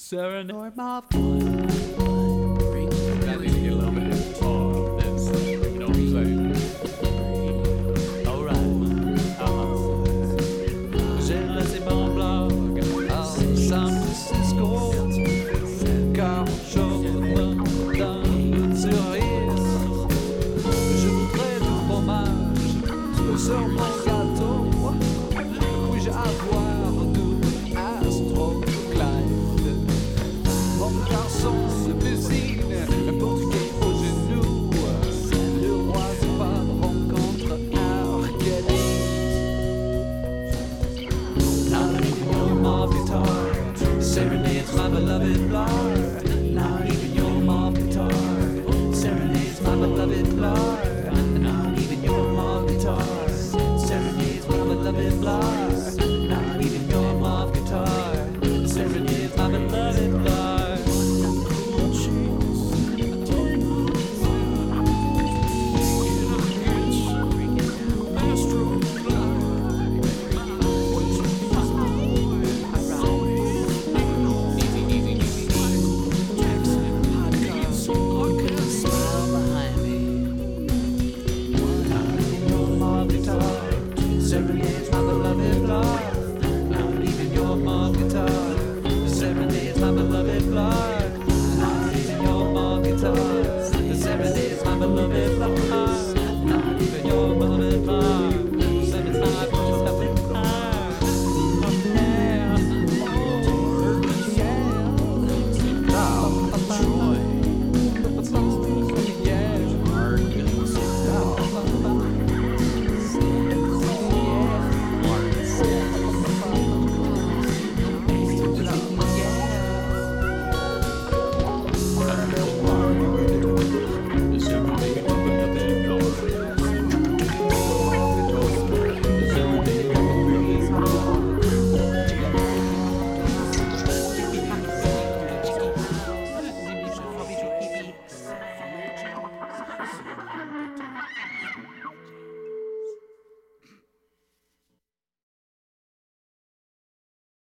serenade my I need to get a little bit of this. You know what I'm saying? Alright. J'ai laissé mon blog à San Francisco, car je me donne cerise. Je voudrais du fromage sur mon gâteau. Puis-je avoir du Astro Clyde? Mon garçon de cuisine, un portugais au genou. Le roi se pas rencontre Arcadie. Not even your mom guitar serenades my beloved Lord. Not even your mom guitar serenades my beloved Lord. Not even your mom guitar serenades my beloved Lord. Not even your mom guitar serenades my beloved Lord. Serenades my beloved Lord. Not even your mom guitar serenades my beloved